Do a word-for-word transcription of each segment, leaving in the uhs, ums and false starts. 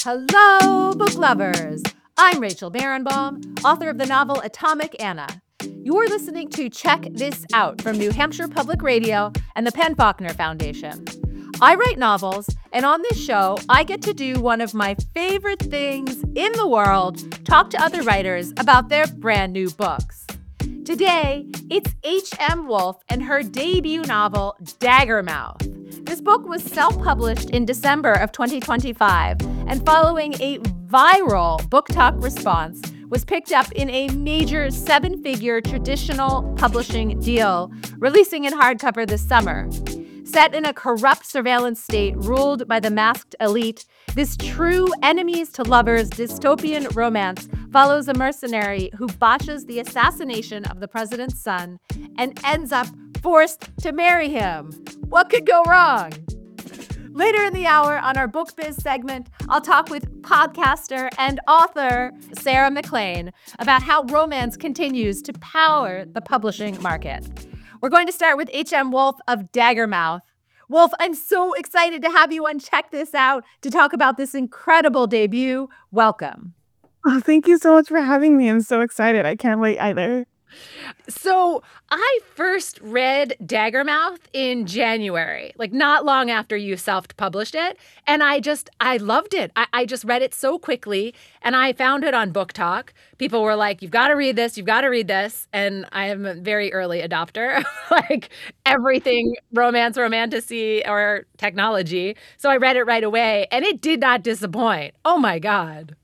Hello, book lovers! I'm Rachel Barenbaum, author of the novel Atomic Anna. You're listening to Check This Out from New Hampshire Public Radio and the PEN/Faulkner Foundation. I write novels, and on this show, I get to do one of my favorite things in the world, talk to other writers about their brand new books. Today, it's H M. Wolf and her debut novel, Daggermouth. This book was self-published in December of twenty twenty-five, and following a viral BookTok response, was picked up in a major seven-figure traditional publishing deal, releasing in hardcover this summer. Set in a corrupt surveillance state ruled by the masked elite, this true enemies-to-lovers dystopian romance follows a mercenary who botches the assassination of the president's son and ends up forced to marry him. What could go wrong? Later in the hour on our Book Biz segment, I'll talk with podcaster and author Sarah MacLean about how romance continues to power the publishing market. We're going to start with H M. Wolf of Daggermouth. Wolf, I'm so excited to have you on Check This Out to talk about this incredible debut. Welcome. Oh, thank you so much for having me. I'm so excited. I can't wait either. So I first read Daggermouth in January, like not long after you self-published it. And I just, I loved it. I, I just read it so quickly and I found it on BookTok. People were like, you've got to read this, you've got to read this. And I am a very early adopter, like everything romance, romantasy, or technology. So I read it right away and it did not disappoint. Oh my God.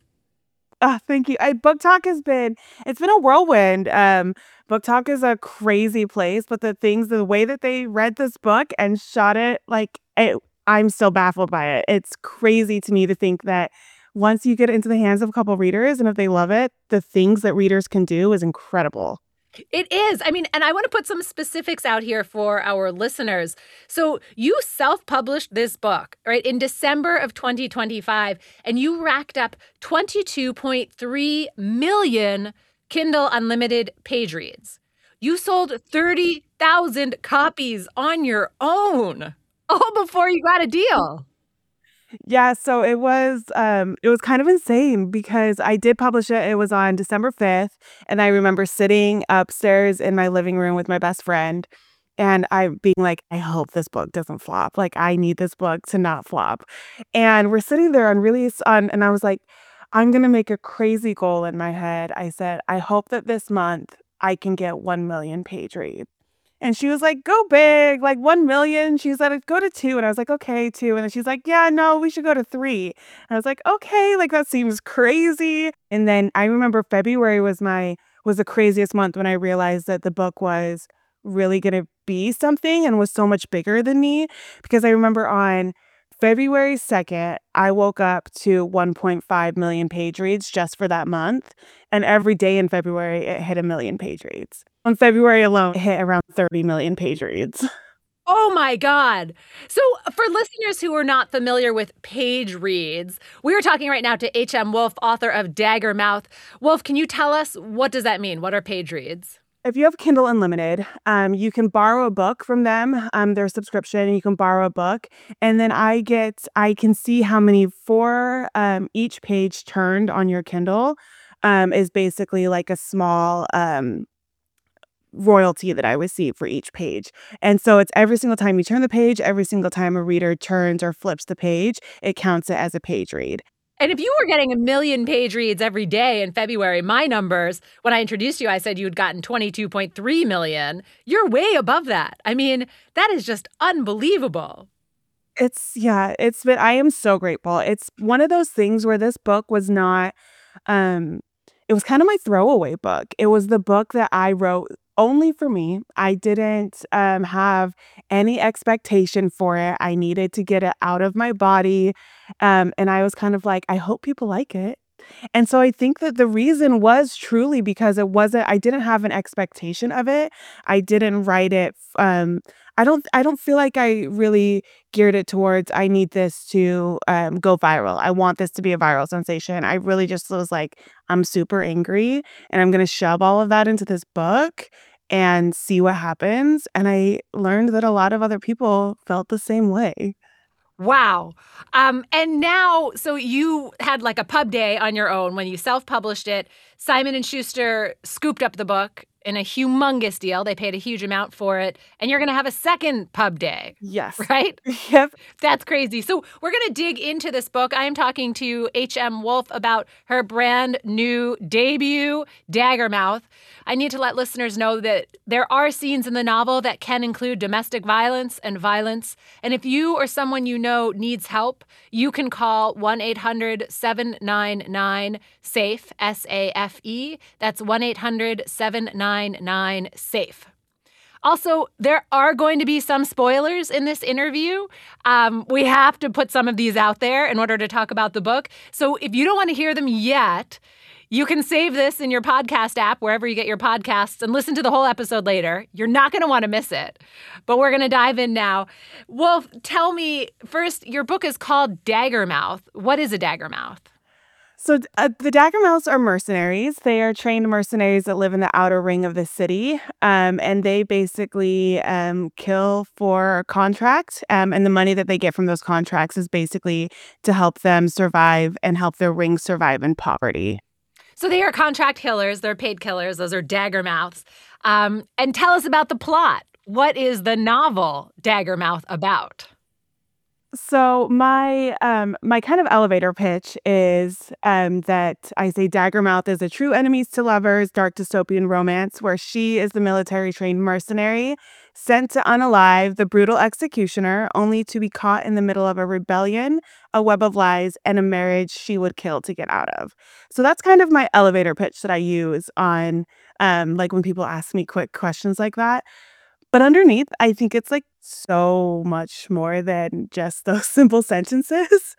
Oh, thank you. I, BookTok has been, it's been a whirlwind. Um, BookTok is a crazy place, but the things, the way that they read this book and shot it, like, it, I'm still baffled by it. It's crazy to me to think that once you get into the hands of a couple readers and if they love it, the things that readers can do is incredible. It is. I mean, and I want to put some specifics out here for our listeners. So you self-published this book, right, in December of twenty twenty-five, and you racked up twenty-two point three million Kindle Unlimited page reads. You sold thirty thousand copies on your own, all before you got a deal. Yeah, so it was um it was kind of insane because I did publish it. It was on December fifth, and I remember sitting upstairs in my living room with my best friend and I being like, I hope this book doesn't flop. Like I need this book to not flop. And we're sitting there on release on and I was like, I'm going to make a crazy goal in my head. I said, I hope that this month I can get one million page reads. And she was like, go big, like one million. She said, go to two. And I was like, okay, two. And then she's like, yeah, no, we should go to three. And I was like, okay, like that seems crazy. And then I remember February was my, was the craziest month when I realized that the book was really going to be something and was so much bigger than me. Because I remember on February second, I woke up to one point five million page reads just for that month. And every day in February, it hit a million page reads. On February alone, it hit around thirty million page reads. Oh my God. So for listeners who are not familiar with page reads, we're talking right now to H M. Wolf, author of Daggermouth. Wolf, can you tell us, what does that mean? What are page reads? If you have Kindle Unlimited, um, you can borrow a book from them, um, their subscription, and you can borrow a book. And then I get, I can see how many for um, each page turned on your Kindle um, is basically like a small um, royalty that I receive for each page. And so it's every single time you turn the page, every single time a reader turns or flips the page, it counts it as a page read. And if you were getting a million page reads every day in February, my numbers, when I introduced you, I said you had gotten twenty-two point three million. You're way above that. I mean, that is just unbelievable. It's, yeah, it's been, I am so grateful. It's one of those things where this book was not, um, it was kind of my throwaway book. It was the book that I wrote only for me. I didn't um, have any expectation for it. I needed to get it out of my body. Um, and I was kind of like, I hope people like it. And so I think that the reason was truly because it wasn't, I didn't have an expectation of it. I didn't write it. Um, I don't, I don't feel like I really geared it towards, I need this to um, go viral. I want this to be a viral sensation. I really just was like, I'm super angry and I'm going to shove all of that into this book and see what happens. And I learned that a lot of other people felt the same way. Wow. Um, and now, so you had like a pub day on your own when you self-published it. Simon and Schuster scooped up the book in a humongous deal. They paid a huge amount for it. And you're going to have a second pub day, Yes. right? Yep. That's crazy. So we're going to dig into this book. I am talking to H M. Wolf about her brand new debut, Daggermouth. I need to let listeners know that there are scenes in the novel that can include domestic violence and violence. And if you or someone you know needs help, you can call one eight hundred seven nine nine SAFE, S A F E. That's one eight hundred seven nine nine SAFE. Also, there are going to be some spoilers in this interview. Um, we have to put some of these out there in order to talk about the book. So if you don't want to hear them yet, you can save this in your podcast app, wherever you get your podcasts, and listen to the whole episode later. You're not going to want to miss it. But we're going to dive in now. Wolf, tell me first, your book is called Daggermouth. What is a Daggermouth? So uh, the Daggermouths are mercenaries. They are trained mercenaries that live in the outer ring of the city, um, and they basically um, kill for contract. Um, and the money that they get from those contracts is basically to help them survive and help their ring survive in poverty. So they are contract killers. They're paid killers. Those are Daggermouths. Um, and tell us about the plot. What is the novel Daggermouth about? So my um my kind of elevator pitch is um that I say Daggermouth is a true enemies to lovers dark dystopian romance where she is the military trained mercenary sent to unalive the brutal executioner only to be caught in the middle of a rebellion, a web of lies, and a marriage she would kill to get out of. So that's kind of my elevator pitch that I use on um like when people ask me quick questions like that. But underneath, I think it's, like, so much more than just those simple sentences.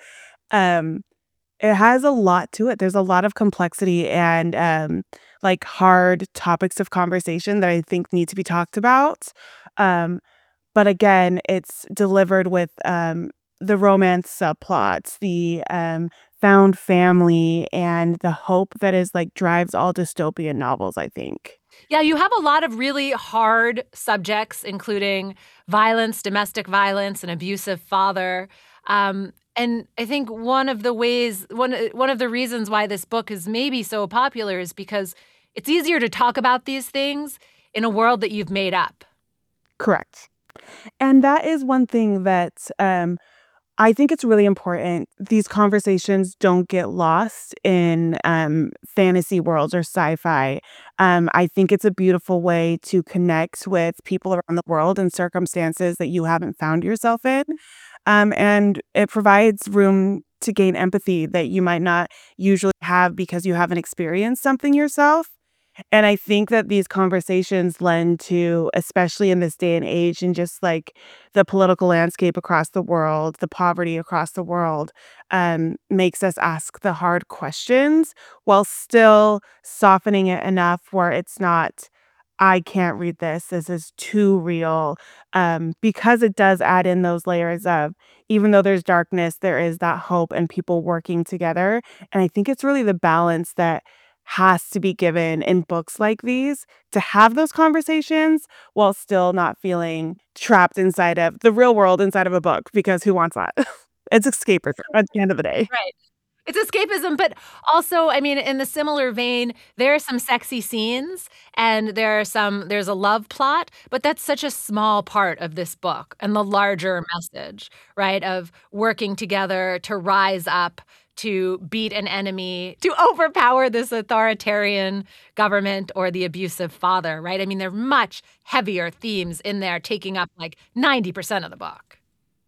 Um, it has a lot to it. There's a lot of complexity and, um, like, hard topics of conversation that I think need to be talked about. Um, but again, it's delivered with, um, the romance subplots, the, um, found family, and the hope that is, like, drives all dystopian novels, I think. Yeah, you have a lot of really hard subjects, including violence, domestic violence, an abusive father. Um, and I think one of the ways, one one of the reasons why this book is maybe so popular is because it's easier to talk about these things in a world that you've made up. Correct. And that is one thing that, um I think it's really important these conversations don't get lost in, um, fantasy worlds or sci-fi. Um, I think it's a beautiful way to connect with people around the world in circumstances that you haven't found yourself in, um, and it provides room to gain empathy that you might not usually have because you haven't experienced something yourself. And I think that these conversations lend to, especially in this day and age, and just like the political landscape across the world, the poverty across the world, um, makes us ask the hard questions while still softening it enough where it's not, I can't read this. This is too real. Um, because it does add in those layers of, even though there's darkness, there is that hope and people working together. And I think it's really the balance that has to be given in books like these to have those conversations while still not feeling trapped inside of the real world inside of a book, because who wants that? It's escapism at the end of the day. Right. It's escapism, but also, I mean, in the similar vein, there are some sexy scenes and there are some there's a love plot, but that's such a small part of this book and the larger message, right? Of working together to rise up, to beat an enemy, to overpower this authoritarian government or the abusive father, right? I mean, there are much heavier themes in there taking up like ninety percent of the book.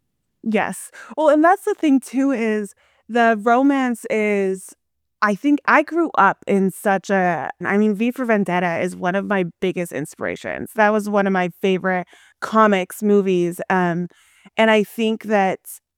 Yes. Well, and that's the thing too is the romance is I think I grew up in such a I mean, V for Vendetta is one of my biggest inspirations. That was one of my favorite comics, movies, um, and I think that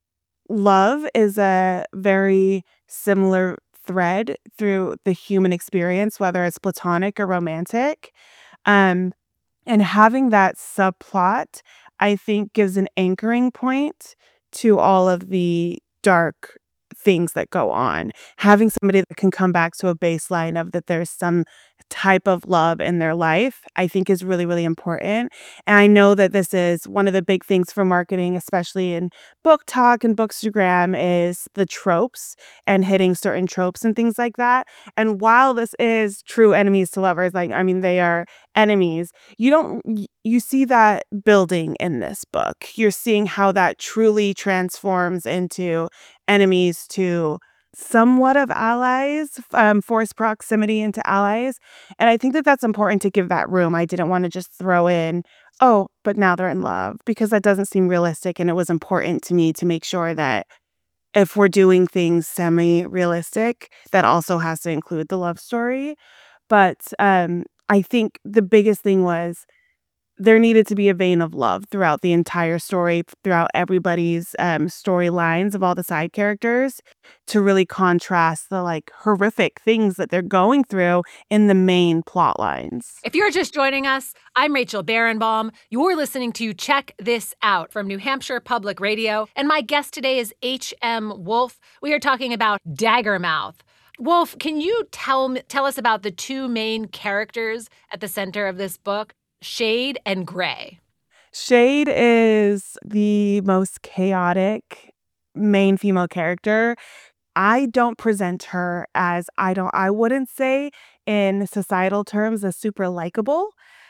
love is a very similar thread through the human experience, whether it's platonic or romantic. Um, and having that subplot, I think, gives an anchoring point to all of the dark things that go on. Having somebody that can come back to a baseline of that there's some type of love in their life, I think is really, really important. And I know that this is one of the big things for marketing, especially in book talk and bookstagram, is the tropes and hitting certain tropes and things like that. And while this is true enemies to lovers, like, I mean, they are enemies, you don't, y- you see that building in this book. You're seeing how that truly transforms into enemies to somewhat of allies, um, forced proximity into allies. And I think that that's important to give that room. I didn't want to just throw in, oh, but now they're in love, because that doesn't seem realistic. And it was important to me to make sure that if we're doing things semi realistic, that also has to include the love story. But um, I think the biggest thing was there needed to be a vein of love throughout the entire story, throughout everybody's um, storylines of all the side characters, to really contrast the like horrific things that they're going through in the main plot lines. If you're just joining us, I'm Rachel Barenbaum. You're listening to Check This Out from New Hampshire Public Radio, and my guest today is H M. Wolf. We are talking about Daggermouth. Wolf, can you tell me, tell us about the two main characters at the center of this book, Shade and Gray? Shade is the most chaotic main female character. I don't present her as I don't I wouldn't say in societal terms as super likable.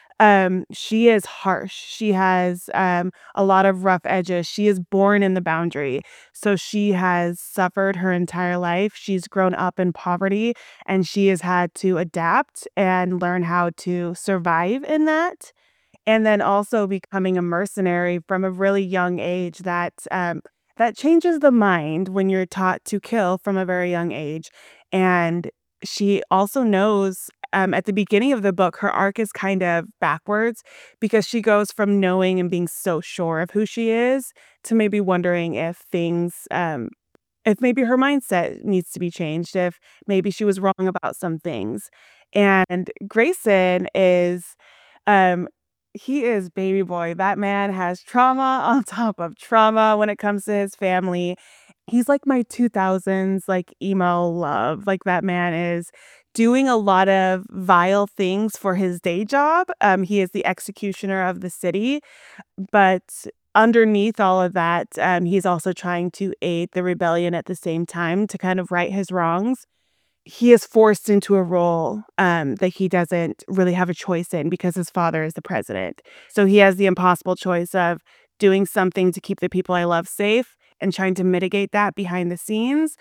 Um, she is harsh. She has um a lot of rough edges. She is born in the boundary. So she has suffered her entire life. She's grown up in poverty and she has had to adapt and learn how to survive in that. And then also becoming a mercenary from a really young age that um that changes the mind when you're taught to kill from a very young age. And she also knows um, at the beginning of the book, her arc is kind of backwards because she goes from knowing and being so sure of who she is to maybe wondering if things, um, if maybe her mindset needs to be changed, if maybe she was wrong about some things. And Grayson is um, he is baby boy. That man has trauma on top of trauma when it comes to his family. He's like my two thousands, like, emo love. Like, that man is doing a lot of vile things for his day job. Um, he is the executioner of the city, but underneath all of that, um, he's also trying to aid the rebellion at the same time to kind of right his wrongs. He is forced into a role um, that he doesn't really have a choice in because his father is the president. So he has the impossible choice of doing something to keep the people I love safe and trying to mitigate that behind the scenes,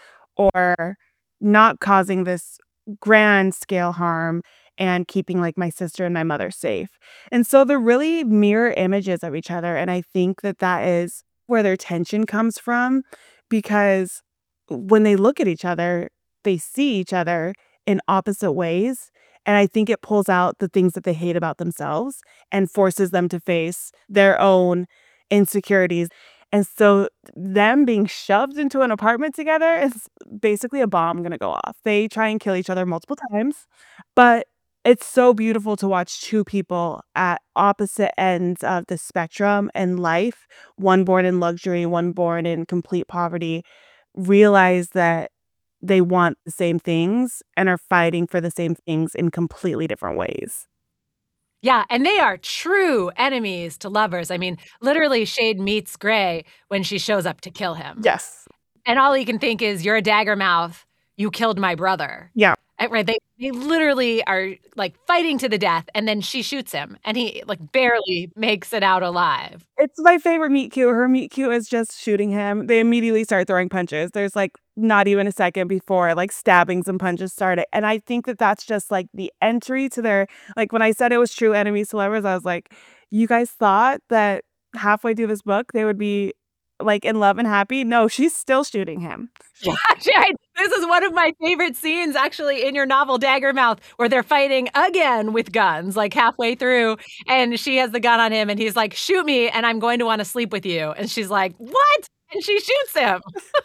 or not causing this grand scale harm and keeping like my sister and my mother safe. And so they're really mirror images of each other. And I think that that is where their tension comes from, because when they look at each other, they see each other in opposite ways. And I think it pulls out the things that they hate about themselves and forces them to face their own insecurities. And so, them being shoved into an apartment together is basically a bomb going to go off. They try and kill each other multiple times, but it's so beautiful to watch two people at opposite ends of the spectrum in life, one born in luxury, one born in complete poverty, realize that they want the same things and are fighting for the same things in completely different ways. Yeah, and they are true enemies to lovers. I mean, literally, Shade meets Gray when she shows up to kill him. Yes. And all he can think is, "You're a Daggermouth. You killed my brother." Yeah. Uh, Right? They they literally are like fighting to the death, and then she shoots him, and he like barely makes it out alive. It's my favorite meet cute. Her meet cute is just shooting him. They immediately start throwing punches. There's like not even a second before like stabbings and punches started. And I think that that's just like the entry to their, like, when I said it was true enemies to lovers, I was like, you guys thought that halfway through this book they would be like in love and happy? No, she's still shooting him. Yeah, right. This is one of my favorite scenes actually in your novel Daggermouth, where they're fighting again with guns, like halfway through, and she has the gun on him and he's like, "Shoot me and I'm going to want to sleep with you." And she's like, "What?" And she shoots him.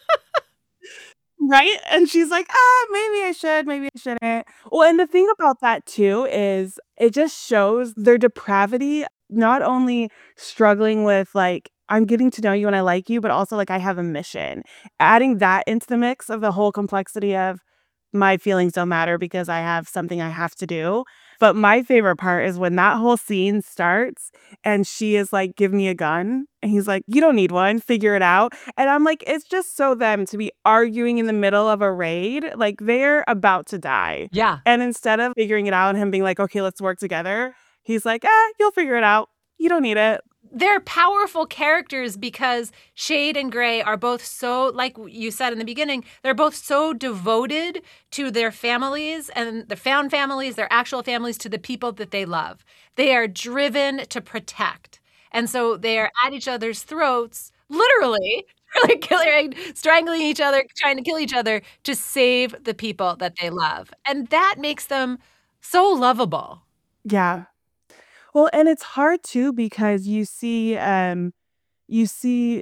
Right? And she's like, "Ah, maybe I should, maybe I shouldn't." Well, and the thing about that too is it just shows their depravity, not only struggling with like, I'm getting to know you and I like you, but also like I have a mission. Adding that into the mix of the whole complexity of my feelings don't matter because I have something I have to do. But my favorite part is when that whole scene starts and she is like, give me a gun. And he's like, you don't need one, figure it out. And I'm like, it's just so them to be arguing in the middle of a raid. Like they're about to die. Yeah. And instead of figuring it out and him being like, okay, let's work together, he's like, ah, you'll figure it out. You don't need it. They're powerful characters because Shade and Gray are both so, like you said in the beginning, they're both so devoted to their families and the found families, their actual families, to the people that they love. They are driven to protect. And so they are at each other's throats, literally, like killing, strangling each other, trying to kill each other to save the people that they love. And that makes them so lovable. Yeah. Well, and it's hard too because you see, um, you see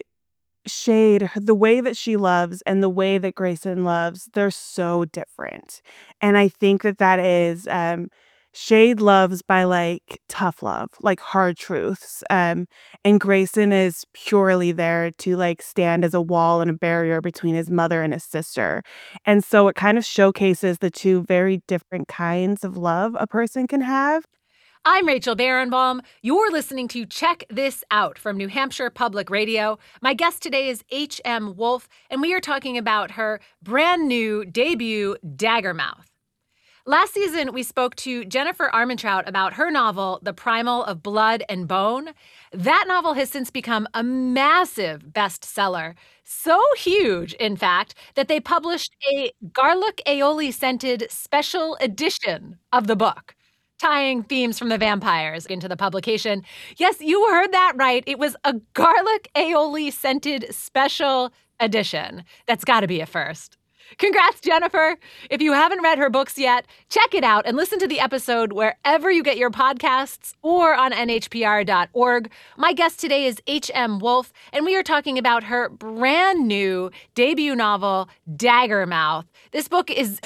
Shade, the way that she loves and the way that Grayson loves, they're so different. And I think that that is, um, Shade loves by like tough love, like hard truths. Um, and Grayson is purely there to like stand as a wall and a barrier between his mother and his sister. And so it kind of showcases the two very different kinds of love a person can have. I'm Rachel Barenbaum. You're listening to Check This Out from New Hampshire Public Radio. My guest today is H M. Wolf, and we are talking about her brand new debut, Daggermouth. Last season, we spoke to Jennifer Armentrout about her novel, The Primal of Blood and Bone. That novel has since become a massive bestseller. So huge, in fact, that they published a garlic aioli-scented special edition of the book, tying themes from the vampires into the publication. Yes, you heard that right. It was a garlic aioli-scented special edition. That's got to be a first. Congrats, Jennifer. If you haven't read her books yet, check it out and listen to the episode wherever you get your podcasts or on N H P R dot org. My guest today is H M. Wolf, and we are talking about her brand new debut novel, Daggermouth. This book is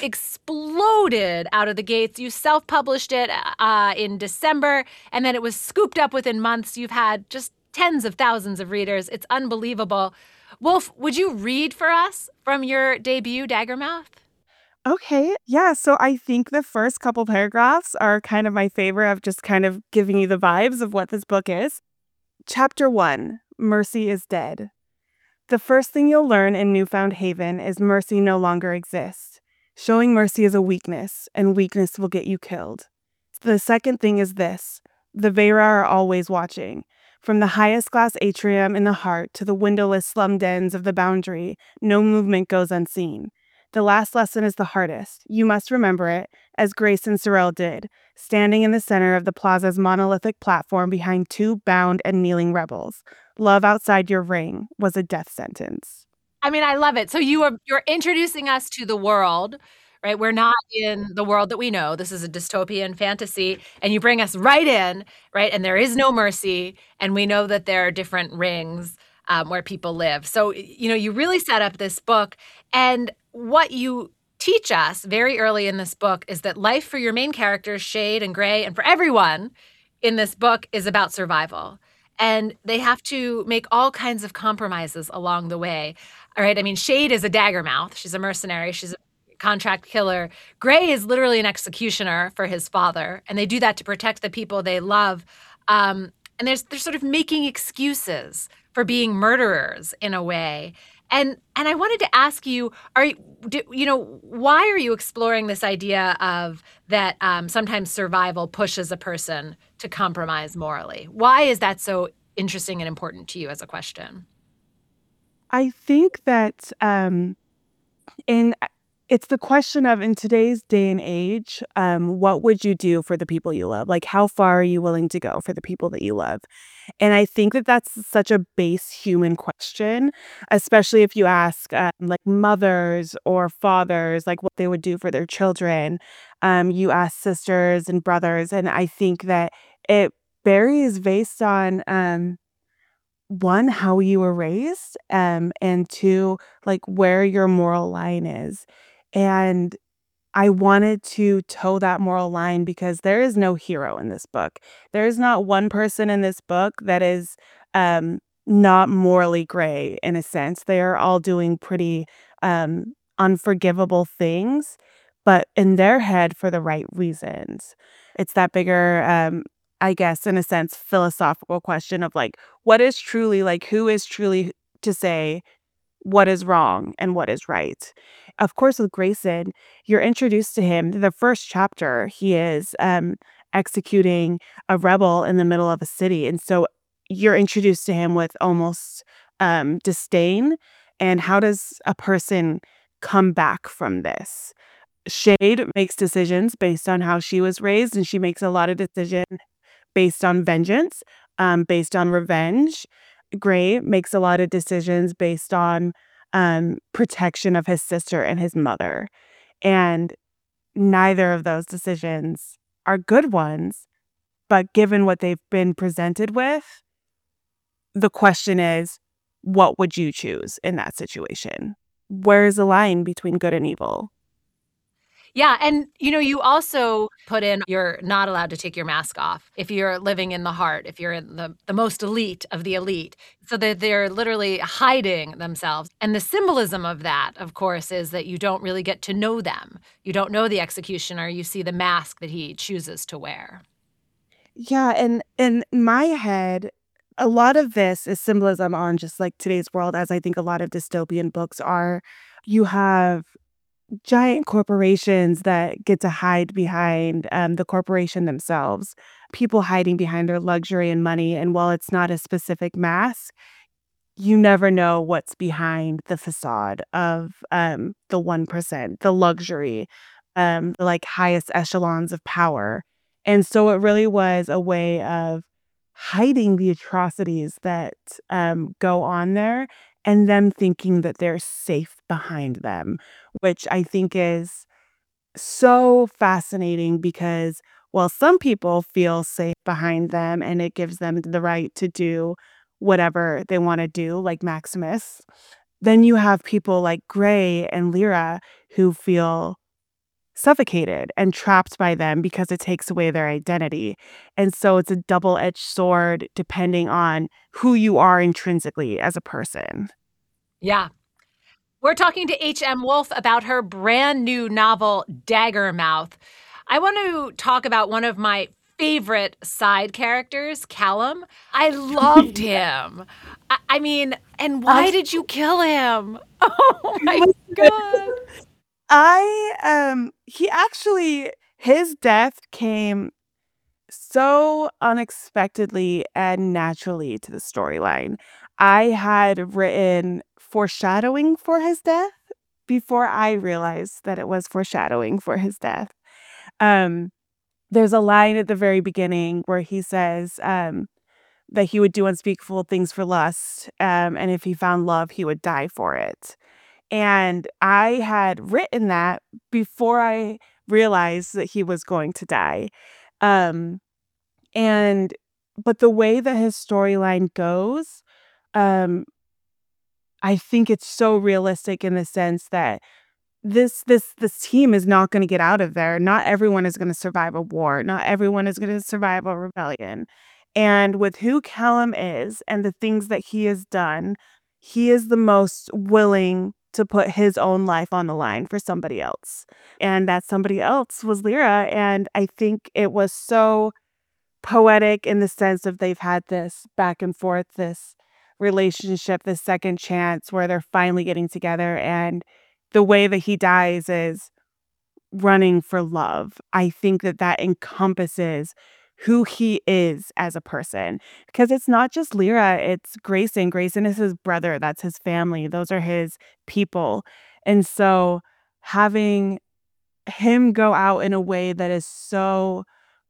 exploded out of the gates. You self-published it uh, in December, and then it was scooped up within months. You've had just tens of thousands of readers. It's unbelievable. Wolf, would you read for us from your debut, Daggermouth? Okay. Yeah. So I think the first couple paragraphs are kind of my favorite of just kind of giving you the vibes of what this book is. Chapter one, Mercy is dead. The first thing you'll learn in Newfound Haven is mercy no longer exists. Showing mercy is a weakness, and weakness will get you killed. The second thing is this. The Vera are always watching. From the highest glass atrium in the heart to the windowless slum dens of the Boundary, no movement goes unseen. The last lesson is the hardest. You must remember it, as Grace and Sorrel did, standing in the center of the plaza's monolithic platform behind two bound and kneeling rebels. Love outside your ring was a death sentence. I mean, I love it. So you are you're introducing us to the world, right? We're not in the world that we know. This is a dystopian fantasy, and you bring us right in, right? And there is no mercy, and we know that there are different rings um, where people live. So, you know, you really set up this book, and what you teach us very early in this book is that life for your main characters, Shade and Gray, and for everyone in this book is about survival. And they have to make all kinds of compromises along the way. All right. I mean, Shade is a daggermouth. She's a mercenary. She's a contract killer. Gray is literally an executioner for his father. And they do that to protect the people they love. Um, and there's, they're sort of making excuses for being murderers in a way. And and I wanted to ask you, are you, do, you know, why are you exploring this idea of that um, sometimes survival pushes a person to compromise morally? Why is that so interesting and important to you as a question? I think that um, in it's the question of in today's day and age, um, what would you do for the people you love? Like, how far are you willing to go for the people that you love? And I think that that's such a base human question, especially if you ask um, like mothers or fathers, like what they would do for their children. Um, you ask sisters and brothers, and I think that it varies based on um, one, how you were raised, um, and two, like where your moral line is. And I wanted to toe that moral line because there is no hero in this book. There is not one person in this book that is um, not morally gray in a sense. They are all doing pretty um, unforgivable things. but in their head for the right reasons. It's that bigger, um, I guess, in a sense, philosophical question of like, what is truly like, who is truly to say what is wrong and what is right? Of course, with Grayson, you're introduced to him. The first chapter, he is um, executing a rebel in the middle of a city. And so you're introduced to him with almost um, disdain. And how does a person come back from this? Shade makes decisions based on how she was raised, and she makes a lot of decisions based on vengeance, um, based on revenge. Gray makes a lot of decisions based on um, protection of his sister and his mother. And neither of those decisions are good ones. But given what they've been presented with, the question is, what would you choose in that situation? Where is the line between good and evil? Yeah, and, you know, you also put in you're not allowed to take your mask off if you're living in the heart, if you're in the the most elite of the elite. So that they're literally hiding themselves, and the symbolism of that, of course, is that you don't really get to know them. You don't know the executioner, you see the mask that he chooses to wear. Yeah, and in my head, a lot of this is symbolism on just like today's world, as I think a lot of dystopian books are. You have giant corporations that get to hide behind um, the corporation themselves, people hiding behind their luxury and money. And while it's not a specific mask, you never know what's behind the facade of um, the one percent, the luxury, um, the like highest echelons of power. And so it really was a way of hiding the atrocities that um, go on there and them thinking that they're safe behind them, which I think is so fascinating because while some people feel safe behind them and it gives them the right to do whatever they want to do, like Maximus, then you have people like Gray and Lyra who feel suffocated and trapped by them because it takes away their identity. And so it's a double edged sword depending on who you are intrinsically as a person. Yeah. We're talking to H M. Wolf about her brand new novel, Daggermouth. I want to talk about one of my favorite side characters, Callum. I loved him. I, I mean, and why did you kill him? Oh my God. I um he actually his death came so unexpectedly and naturally to the storyline. I had written foreshadowing for his death before I realized that it was foreshadowing for his death. Um there's a line at the very beginning where he says um that he would do unspeakable things for lust, um, and if he found love, he would die for it. And I had written that before I realized that he was going to die. Um, and but the way that his storyline goes, um, I think it's so realistic in the sense that this this this team is not going to get out of there. Not everyone is going to survive a war. Not everyone is going to survive a rebellion. And with who Callum is and the things that he has done, he is the most willing to put his own life on the line for somebody else. And that somebody else was Lyra. And I think it was so poetic in the sense of they've had this back and forth, this relationship, this second chance where they're finally getting together. And the way that he dies is running for love. I think that that encompasses who he is as a person because it's not just Lyra, it's Grayson. Grayson is his brother, that's his family, those are his people. And so having him go out in a way that is so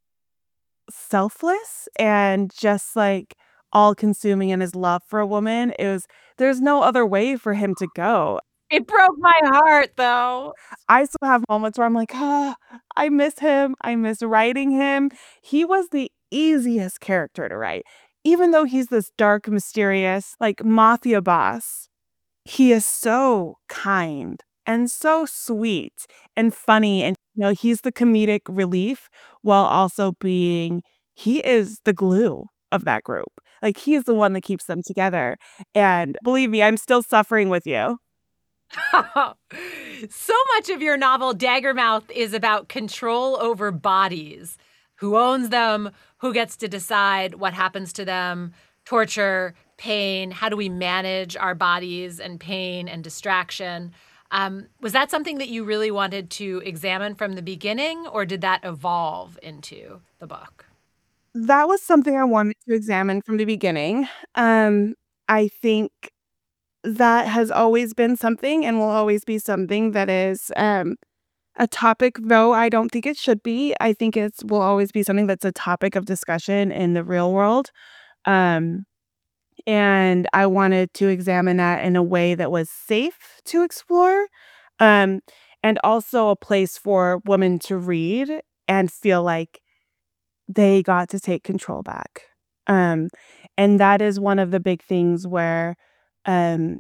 selfless and just like all consuming in his love for a woman, it was there's no other way for him to go. It broke my heart, though. I still have moments where I'm like, "Ah, I miss him. I miss writing him." He was the easiest character to write. Even though he's this dark, mysterious, like, mafia boss, he is so kind and so sweet and funny, and, you know, he's the comedic relief while also being he is the glue of that group. Like, he is the one that keeps them together, and believe me, I'm still suffering with you. So much of your novel, Daggermouth, is about control over bodies. Who owns them? Who gets to decide what happens to them? Torture, pain. How do we manage our bodies and pain and distraction? Um, was that something that you really wanted to examine from the beginning, or did that evolve into the book? That was something I wanted to examine from the beginning. Um, I think that has always been something and will always be something that is um, a topic, though I don't think it should be. I think it's will always be something that's a topic of discussion in the real world. Um, and I wanted to examine that in a way that was safe to explore, um, and also a place for women to read and feel like they got to take control back. Um, and that is one of the big things where um,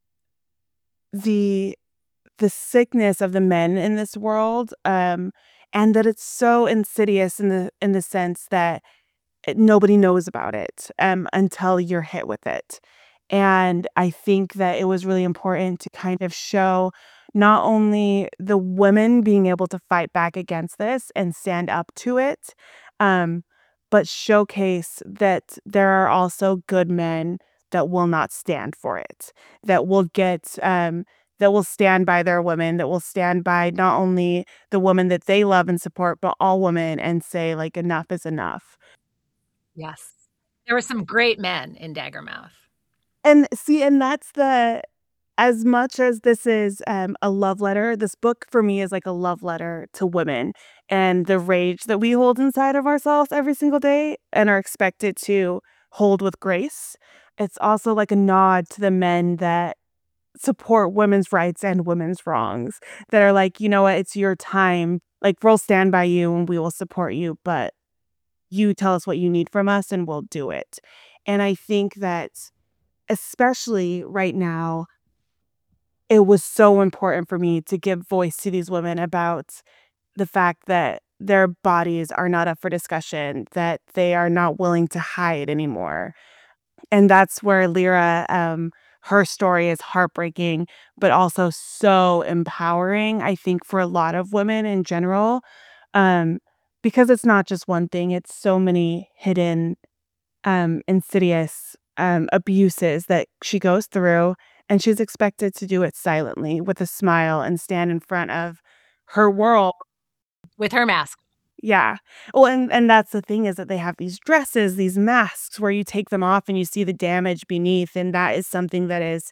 the the sickness of the men in this world, um, and that it's so insidious in the in the sense that it, nobody knows about it um, until you're hit with it. And I think that it was really important to kind of show not only the women being able to fight back against this and stand up to it, um, but showcase that there are also good men that will not stand for it, that will get, um, that will stand by their women, that will stand by not only the woman that they love and support, but all women and say, like, enough is enough. Yes. There were some great men in Daggermouth. And see, and that's the as much as this is, um, a love letter, this book for me is like a love letter to women and the rage that we hold inside of ourselves every single day and are expected to hold with grace. It's also like a nod to the men that support women's rights and women's wrongs, that are like, "You know what? It's your time. Like, we'll stand by you and we will support you, but you tell us what you need from us and we'll do it." And I think that especially right now, it was so important for me to give voice to these women about the fact that their bodies are not up for discussion, that they are not willing to hide anymore. And that's where Lyra, um, her story is heartbreaking, but also so empowering, I think, for a lot of women in general, um, because it's not just one thing, it's so many hidden um, insidious um, abuses that she goes through, and she's expected to do it silently with a smile and stand in front of her world. With her mask. Yeah. Well, and and that's the thing is that they have these dresses, these masks where you take them off and you see the damage beneath, and that is something that is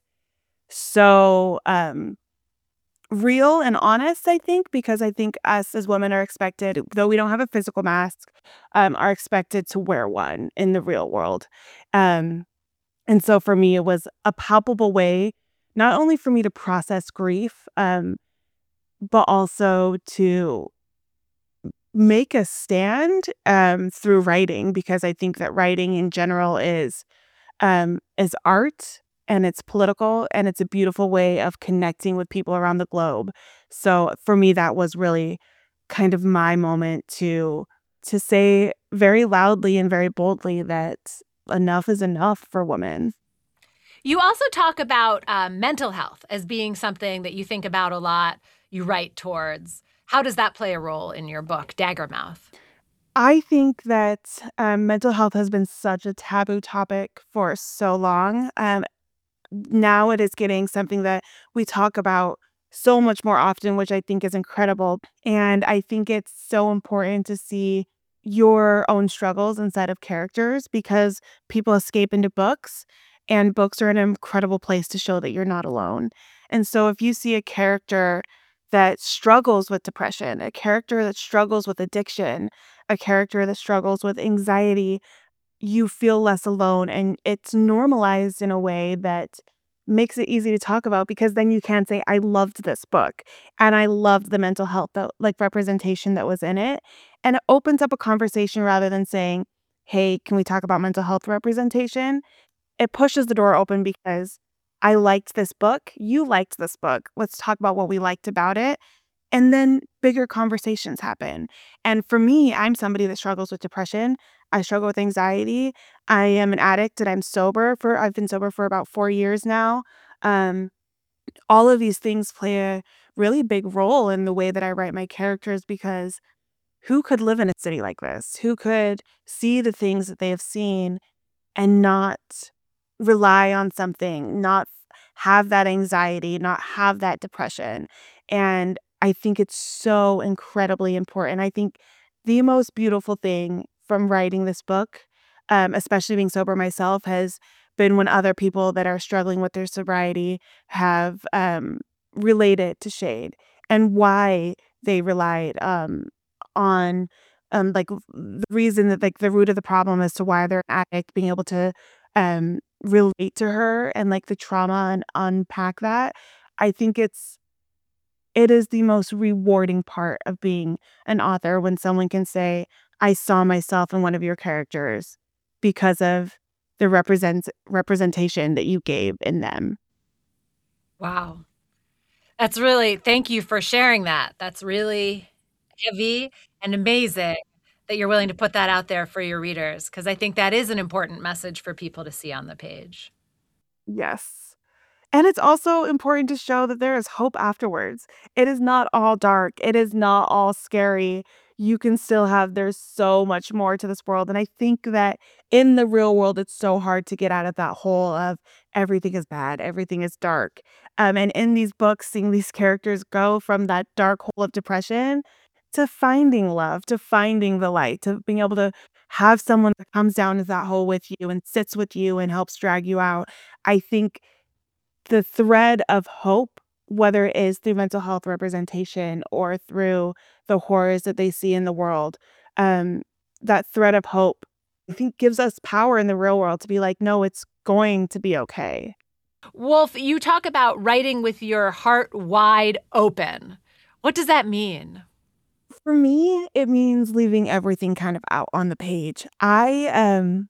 so um real and honest, I think, because I think us as women are expected, though we don't have a physical mask, um, are expected to wear one in the real world. Um, and so for me, it was a palpable way, not only for me to process grief, um, but also to make a stand um, through writing, because I think that writing in general is um, is art and it's political and it's a beautiful way of connecting with people around the globe. So for me, that was really kind of my moment to to say very loudly and very boldly that enough is enough for women. You also talk about um, mental health as being something that you think about a lot, you write towards. How does that play a role in your book, Daggermouth? I think that um, mental health has been such a taboo topic for so long. Um, now it is getting something that we talk about so much more often, which I think is incredible. And I think it's so important to see your own struggles inside of characters because people escape into books, and books are an incredible place to show that you're not alone. And so if you see a character that struggles with depression, a character that struggles with addiction, a character that struggles with anxiety, you feel less alone, and it's normalized in a way that makes it easy to talk about because then you can say, "I loved this book, and I loved the mental health that like, representation that was in it," and it opens up a conversation rather than saying, "Hey, can we talk about mental health representation?" It pushes the door open because, "I liked this book, you liked this book, let's talk about what we liked about it," and then bigger conversations happen. And for me, I'm somebody that struggles with depression. I struggle with anxiety. I am an addict and I'm sober for I've been sober for about four years now. Um, all of these things play a really big role in the way that I write my characters, because who could live in a city like this? Who could see the things that they have seen and not rely on something, not have that anxiety, not have that depression? And I think it's so incredibly important. I think the most beautiful thing from writing this book, um, especially being sober myself, has been when other people that are struggling with their sobriety have um, related to shade and why they relied um, on um, like the reason that like the root of the problem as to why they're an addict, being able to um, relate to her and like the trauma and unpack that. I think it's it is the most rewarding part of being an author when someone can say, I saw myself in one of your characters because of the represent representation that you gave in them. Wow. That's really, thank you for sharing that. That's really heavy and amazing that you're willing to put that out there for your readers, because I think that is an important message for people to see on the page. Yes. And it's also important to show that there is hope afterwards. It is not all dark. It is not all scary. You can still have, there's so much more to this world. And I think that in the real world, it's so hard to get out of that hole of everything is bad, everything is dark. Um, and in these books, seeing these characters go from that dark hole of depression to finding love, to finding the light, to being able to have someone that comes down to that hole with you and sits with you and helps drag you out. I think the thread of hope, whether it is through mental health representation or through the horrors that they see in the world, um, that thread of hope, I think, gives us power in the real world to be like, no, it's going to be okay. Wolf, you talk about writing with your heart wide open. What does that mean? For me, it means leaving everything kind of out on the page. I um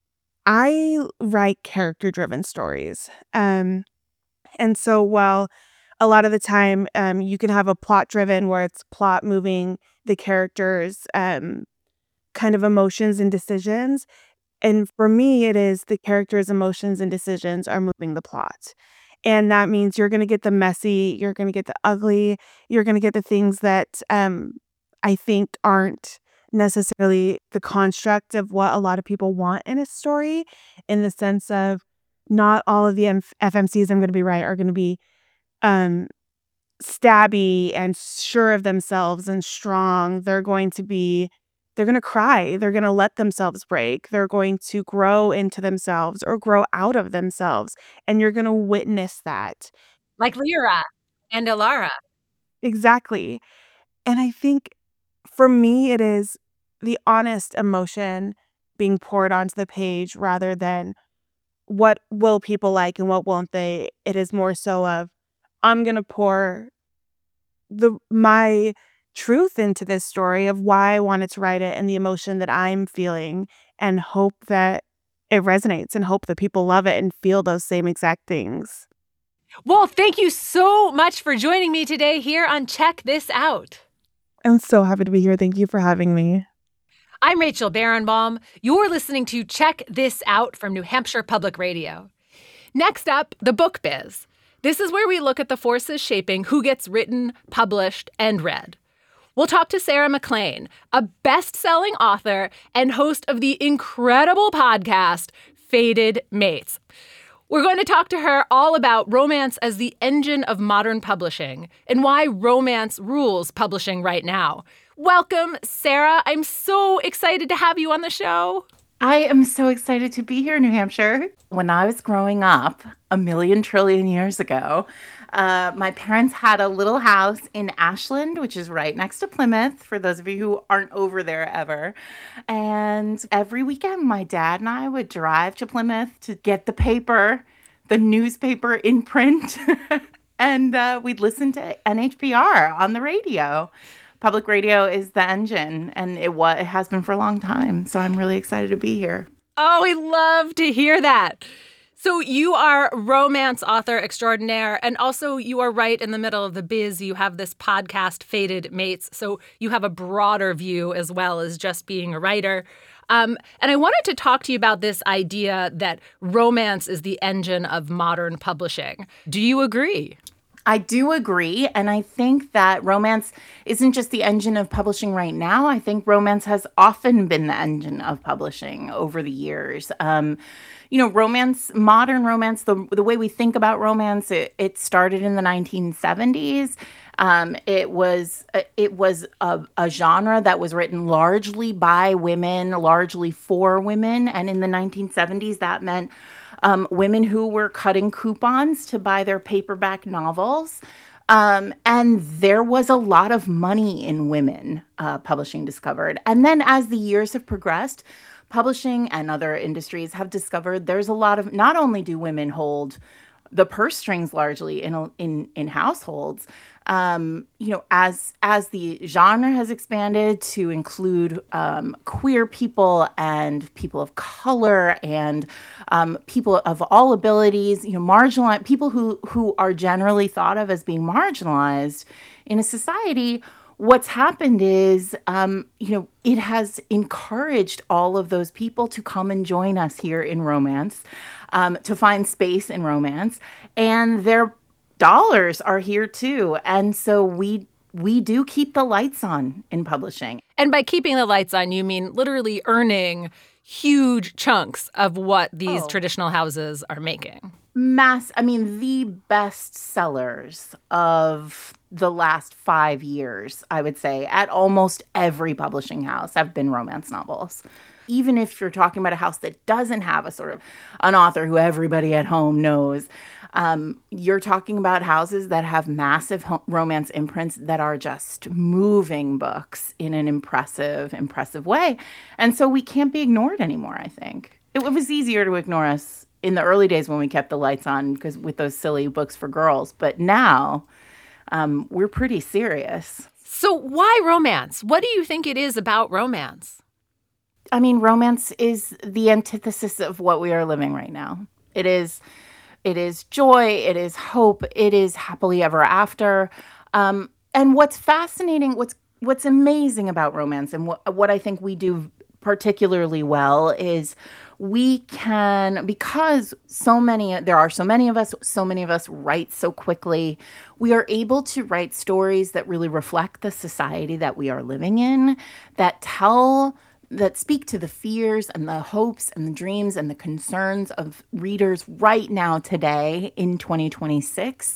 I write character-driven stories. Um And so while a lot of the time, um, you can have a plot driven where it's plot moving the characters' um, kind of emotions and decisions. And for me, it is the characters' emotions and decisions are moving the plot. And that means you're going to get the messy, you're going to get the ugly, you're going to get the things that um, I think aren't necessarily the construct of what a lot of people want in a story, in the sense of not all of the F- FMCs I'm going to be right are going to be um, stabby and sure of themselves and strong. They're going to be, they're going to cry. They're going to let themselves break. They're going to grow into themselves or grow out of themselves. And you're going to witness that. Like Lyra and Alara. Exactly. And I think for me, it is the honest emotion being poured onto the page rather than what will people like and what won't they. It is more so of, I'm going to pour the my truth into this story of why I wanted to write it and the emotion that I'm feeling, and hope that it resonates and hope that people love it and feel those same exact things. Well, thank you so much for joining me today here on Check This Out. I'm so happy to be here. Thank you for having me. I'm Rachel Barenbaum. You're listening to Check This Out from New Hampshire Public Radio. Next up, the book biz. This is where we look at the forces shaping who gets written, published, and read. We'll talk to Sarah MacLean, a best-selling author and host of the incredible podcast, Fated Mates. We're going to talk to her all about romance as the engine of modern publishing and why romance rules publishing right now. Welcome, Sarah. I'm so excited to have you on the show. I am so excited to be here in New Hampshire. When I was growing up a million trillion years ago, uh, my parents had a little house in Ashland, which is right next to Plymouth, for those of you who aren't over there ever. And every weekend, my dad and I would drive to Plymouth to get the paper, the newspaper in print, and uh, we'd listen to N H P R on the radio. Public radio is the engine, and it was it has been for a long time. So I'm really excited to be here. Oh, we love to hear that. So you are romance author extraordinaire, and also you are right in the middle of the biz. You have this podcast, Fated Mates, so you have a broader view as well as just being a writer. Um, and I wanted to talk to you about this idea that romance is the engine of modern publishing. Do you agree? I do agree. And I think that romance isn't just the engine of publishing right now. I think romance has often been the engine of publishing over the years. Um, you know, romance, modern romance, the, the way we think about romance, it, it started in the nineteen seventies. Um, it was uh, it was a, a genre that was written largely by women, largely for women. And in the nineteen seventies, that meant um, women who were cutting coupons to buy their paperback novels. Um, and there was a lot of money in women, uh, publishing discovered. And then as the years have progressed, publishing and other industries have discovered there's a lot of, not only do women hold the purse strings largely in in in households, um, you know, as as the genre has expanded to include um, queer people and people of color and um, people of all abilities, you know, marginalized people who who are generally thought of as being marginalized in a society. What's happened is, um, you know, it has encouraged all of those people to come and join us here in romance, um, to find space in romance, and their dollars are here too. And so we we do keep the lights on in publishing. And by keeping the lights on, you mean literally earning huge chunks of what these Oh. traditional houses are making. Mass, I mean, the best sellers of the last five years, I would say, at almost every publishing house have been romance novels. Even if you're talking about a house that doesn't have a sort of an author who everybody at home knows, um, you're talking about houses that have massive ho- romance imprints that are just moving books in an impressive, impressive way. And so we can't be ignored anymore, I think. It, it was easier to ignore us in the early days when we kept the lights on because with those silly books for girls. But now um, we're pretty serious. So why romance? What do you think it is about romance? I mean, romance is the antithesis of what we are living right now. It is, it is joy. It is hope. It is happily ever after. Um, and what's fascinating, what's what's amazing about romance, and what what I think we do particularly well is we can, because so many, there are so many of us, so many of us write so quickly, we are able to write stories that really reflect the society that we are living in, that tell, that speak to the fears and the hopes and the dreams and the concerns of readers right now today in twenty twenty-six.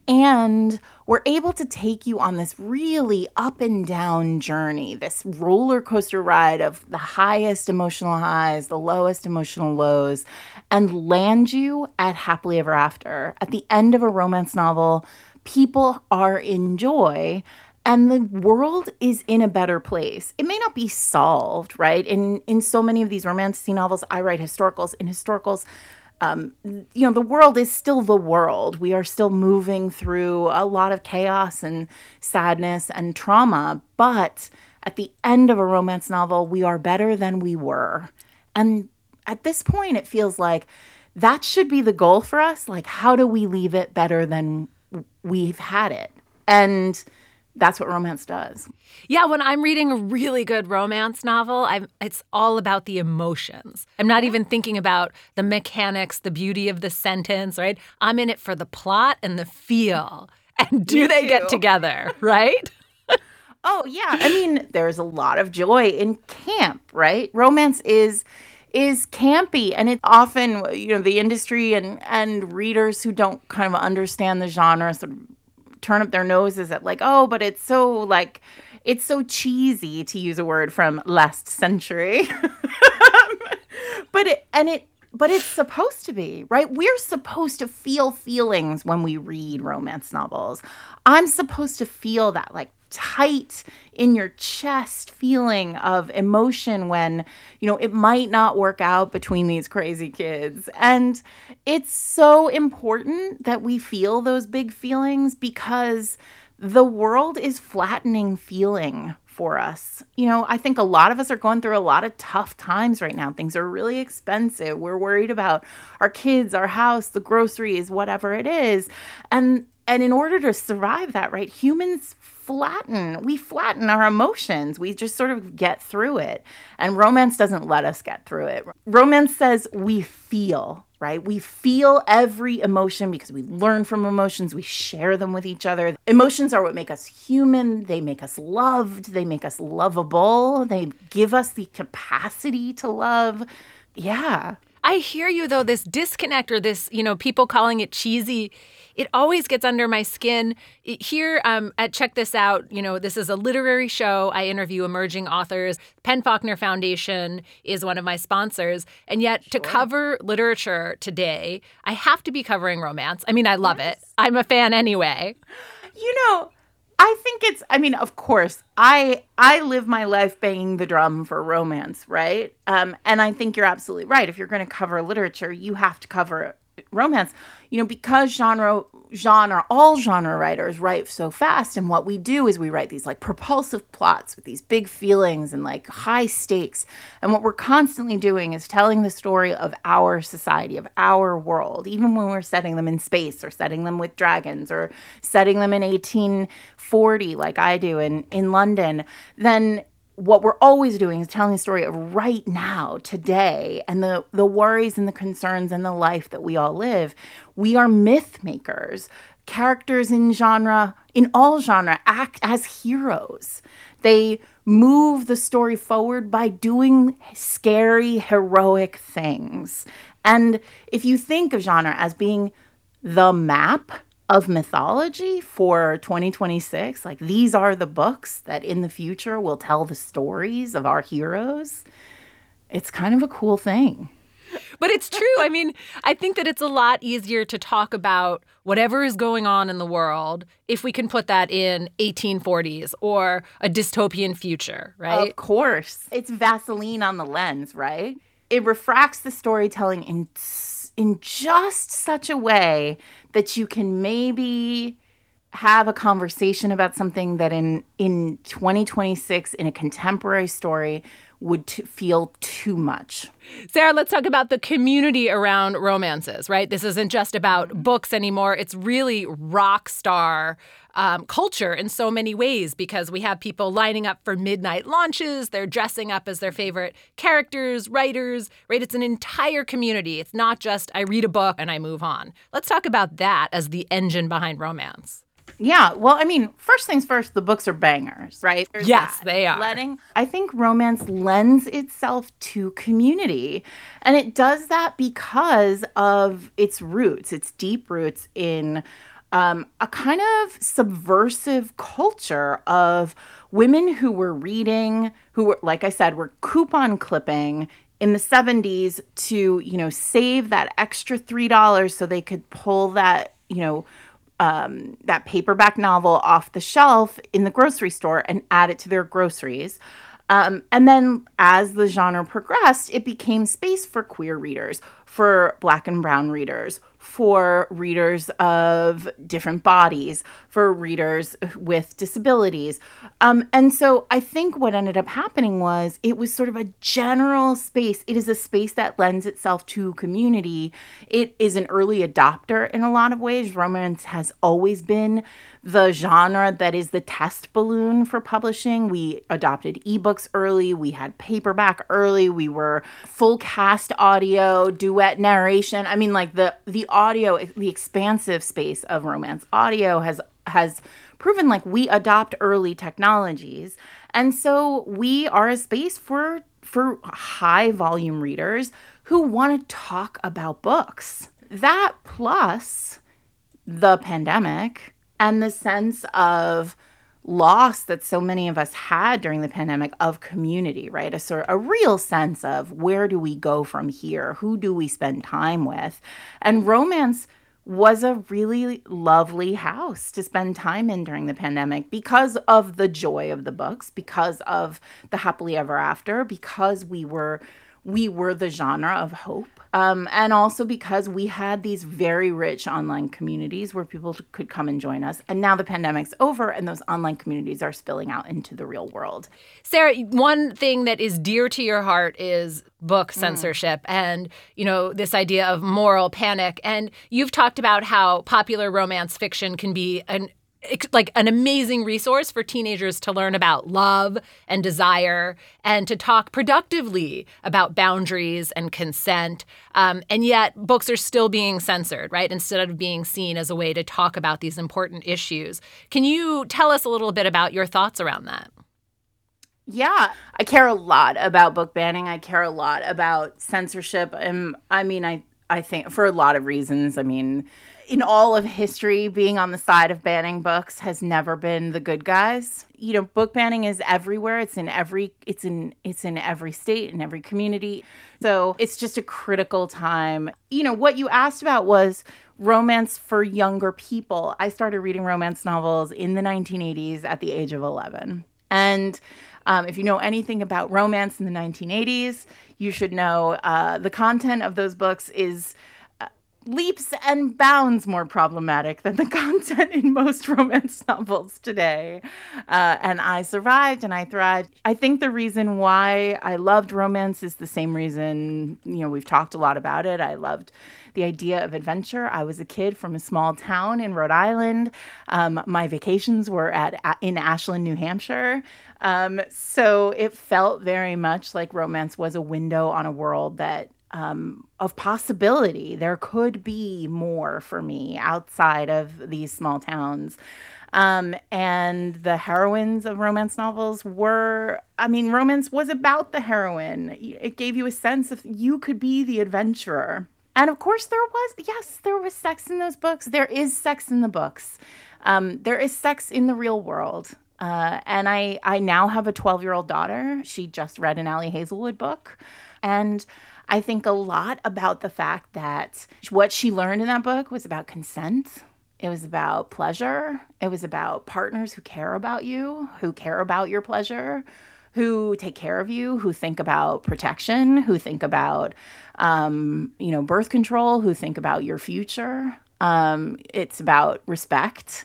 And we're able to take you on this really up and down journey, this roller coaster ride of the highest emotional highs, the lowest emotional lows, and land you at happily ever after. At the end of a romance novel, people are in joy. And the world is in a better place. It may not be solved, right? In in so many of these romantic novels, I write historicals. In historicals, um, you know, the world is still the world. We are still moving through a lot of chaos and sadness and trauma. But at the end of a romance novel, we are better than we were. And at this point, it feels like that should be the goal for us. Like, how do we leave it better than we've had it? And that's what romance does. Yeah, when I'm reading a really good romance novel, I'm, it's all about the emotions. I'm not even thinking about the mechanics, the beauty of the sentence, right? I'm in it for the plot and the feel. And do Me they too. get together, right? Oh, yeah. I mean, there's a lot of joy in camp, right? Romance is is campy, and it often, you know, the industry and and readers who don't kind of understand the genre sort of turn up their noses at, like, oh, but it's so, like, it's so cheesy, to use a word from last century. but it and it but it's supposed to be, right? We're supposed to feel feelings when we read romance novels. I'm supposed to feel that, like, tight in your chest feeling of emotion when, you know, it might not work out between these crazy kids. And it's so important that we feel those big feelings because the world is flattening feeling for us. You know, I think a lot of us are going through a lot of tough times right now. Things are really expensive. We're worried about our kids, our house, the groceries, whatever it is. And and in order to survive that, right, humans flatten. We flatten our emotions. We just sort of get through it. And romance doesn't let us get through it. Romance says we feel. right? We feel every emotion because we learn from emotions. We share them with each other. Emotions are what make us human. They make us loved. They make us lovable. They give us the capacity to love. Yeah. I hear you, though, this disconnect or this, you know, people calling it cheesy, it always gets under my skin. It- Here um, at Check This Out, you know, this is a literary show. I interview emerging authors. Penn Faulkner Foundation is one of my sponsors. And yet to cover literature today, I have to be covering romance. I mean, I love it. I'm a fan anyway. You know, I think it's, I mean, of course, I I live my life banging the drum for romance, right? Um, and I think you're absolutely right. If you're going to cover literature, you have to cover romance, you know, because genre, genre, all genre writers write so fast. And what we do is we write these like propulsive plots with these big feelings and like high stakes. And what we're constantly doing is telling the story of our society, of our world, even when we're setting them in space or setting them with dragons or setting them in eighteen forty, like I do in, in London. Then what we're always doing is telling the story of right now, today, and the, the worries and the concerns and the life that we all live. We are myth makers. Characters in genre, in all genre, act as heroes. They move the story forward by doing scary, heroic things. And if you think of genre as being the map of mythology for twenty twenty-six, like these are the books that in the future will tell the stories of our heroes, it's kind of a cool thing. But it's true. I mean, I think that it's a lot easier to talk about whatever is going on in the world if we can put that in eighteen forties or a dystopian future, right? Of course. It's Vaseline on the lens, right? It refracts the storytelling in in just such a way that you can maybe have a conversation about something that in in twenty twenty-six in a contemporary story would t- feel too much. Sarah, let's talk about the community around romances, right? This isn't just about books anymore. It's really rock star um, culture in so many ways because we have people lining up for midnight launches. They're dressing up as their favorite characters, writers, right? It's an entire community. It's not just I read a book and I move on. Let's talk about that as the engine behind romance. Yeah, well, I mean, first things first, the books are bangers, right? There's Yes, that. they are. Letting, I think romance lends itself to community. And it does that because of its roots, its deep roots in um, a kind of subversive culture of women who were reading, who were, like I said, were coupon clipping in the seventies to, you know, save that extra three dollars so they could pull that, you know, Um, that paperback novel off the shelf in the grocery store and add it to their groceries. Um, and then as the genre progressed, it became space for queer readers, for Black and brown readers, for readers of different bodies, for readers with disabilities. Um, and so I think what ended up happening was it was sort of a general space. It is a space that lends itself to community. It is an early adopter in a lot of ways. Romance has always been the genre that is the test balloon for publishing. We adopted ebooks early. We had paperback early. We were full cast audio, duet narration. I mean, like the the audio, the expansive space of romance audio has has proven like we adopt early technologies. And so we are a space for for high volume readers who want to talk about books. That plus the pandemic and the sense of loss that so many of us had during the pandemic of community, right? A sort of a real sense of where do we go from here? Who do we spend time with? And romance was a really lovely house to spend time in during the pandemic because of the joy of the books, because of the happily ever after, because we were we were the genre of hope. Um, and also because we had these very rich online communities where people could come and join us. And now the pandemic's over and those online communities are spilling out into the real world. Sarah, one thing that is dear to your heart is book censorship mm. and, you know, this idea of moral panic. And you've talked about how popular romance fiction can be an like an amazing resource for teenagers to learn about love and desire and to talk productively about boundaries and consent. Um, and yet books are still being censored, right, instead of being seen as a way to talk about these important issues. Can you tell us a little bit about your thoughts around that? Yeah, I care a lot about book banning. I care a lot about censorship. And I mean, I, I think for a lot of reasons. I mean, in all of history, being on the side of banning books has never been the good guys. You know, book banning is everywhere. It's in every it's in it's in every state, in every community. So it's just a critical time. You know, what you asked about was romance for younger people. I started reading romance novels in the nineteen eighties at the age of eleven. And um, if you know anything about romance in the nineteen eighties, you should know uh, the content of those books is leaps and bounds more problematic than the content in most romance novels today. Uh, and I survived and I thrived. I think the reason why I loved romance is the same reason, you know, we've talked a lot about it. I loved the idea of adventure. I was a kid from a small town in Rhode Island. Um, my vacations were at in Ashland, New Hampshire. Um, so it felt very much like romance was a window on a world that Um, of possibility. There could be more for me outside of these small towns. Um, and the heroines of romance novels were, I mean, romance was about the heroine. It gave you a sense of you could be the adventurer. And of course there was, yes, there was sex in those books. There is sex in the books. Um, there is sex in the real world. Uh, and I, I now have a twelve-year-old daughter. She just read an Ali Hazelwood book. And I think a lot about the fact that what she learned in that book was about consent. It was about pleasure. It was about partners who care about you, who care about your pleasure, who take care of you, who think about protection, who think about, um, you know, birth control, who think about your future. Um, it's about respect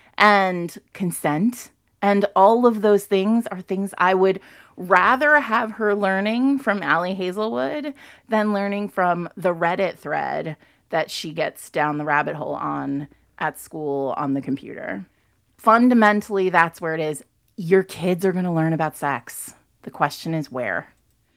and consent. And all of those things are things I would rather have her learning from Ali Hazelwood than learning from the Reddit thread that she gets down the rabbit hole on at school on the computer. Fundamentally, that's where it is. Your kids are going to learn about sex. The question is where.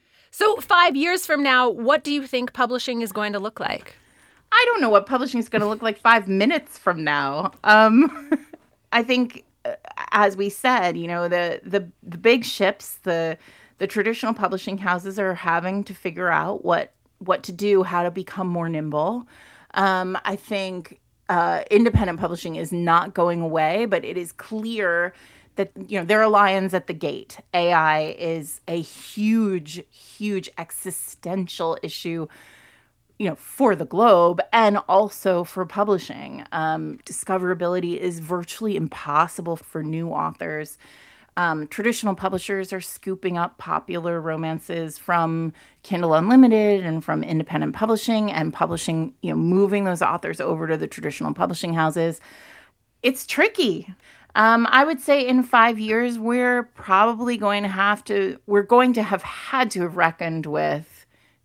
So five years from now, what do you think publishing is going to look like? I don't know what publishing is going to look like five minutes from now. Um, I think... As we said, you know, the, the the big ships, the the traditional publishing houses are having to figure out what what to do, how to become more nimble. Um, I think uh, independent publishing is not going away, but it is clear that, you know, there are lions at the gate. A I is a huge, huge existential issue, you know, for the globe and also for publishing. Um, discoverability is virtually impossible for new authors. Um, traditional publishers are scooping up popular romances from Kindle Unlimited and from independent publishing and publishing, you know, moving those authors over to the traditional publishing houses. It's tricky. Um, I would say in five years, we're probably going to have to, we're going to have had to have reckoned with,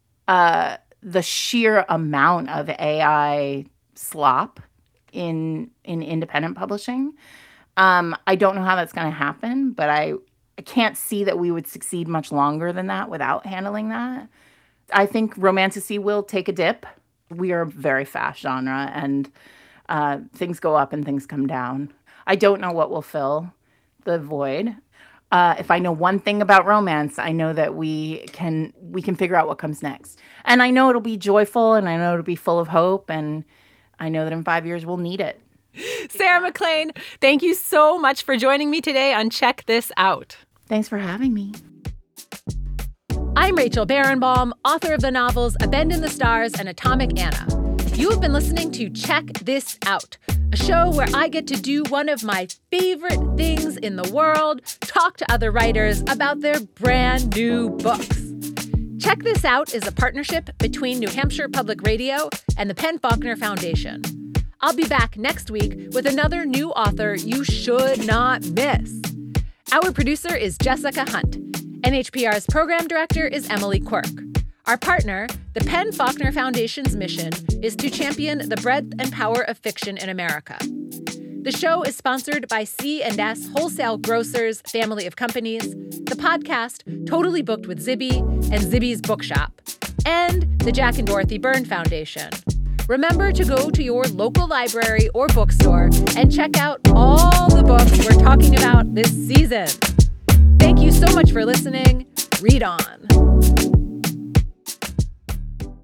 uh, the sheer amount of A I slop in in independent publishing. Um, I don't know how that's going to happen, but I, I can't see that we would succeed much longer than that without handling that. I think romantasy will take a dip. We are a very fast genre, and uh, things go up and things come down. I don't know what will fill the void. Uh, if I know one thing about romance, I know that we can we can figure out what comes next. And I know it'll be joyful, and I know it'll be full of hope, and I know that in five years we'll need it. Sarah MacLean, thank you so much for joining me today on Check This Out. Thanks for having me. I'm Rachel Barenbaum, author of the novels A Bend in the Stars and Atomic Anna. You have been listening to Check This Out, a show where I get to do one of my favorite things in the world, talk to other writers about their brand new books. Check This Out is a partnership between New Hampshire Public Radio and the Penn Faulkner Foundation. I'll be back next week with another new author you should not miss. Our producer is Jessica Hunt. N H P R's program director is Emily Quirk. Our partner, the Penn Faulkner Foundation's mission is to champion the breadth and power of fiction in America. The show is sponsored by C and S Wholesale Grocers family of companies, the podcast Totally Booked with Zibby and Zibby's Bookshop, and the Jack and Dorothy Byrne Foundation. Remember to go to your local library or bookstore and check out all the books we're talking about this season. Thank you so much for listening. Read on.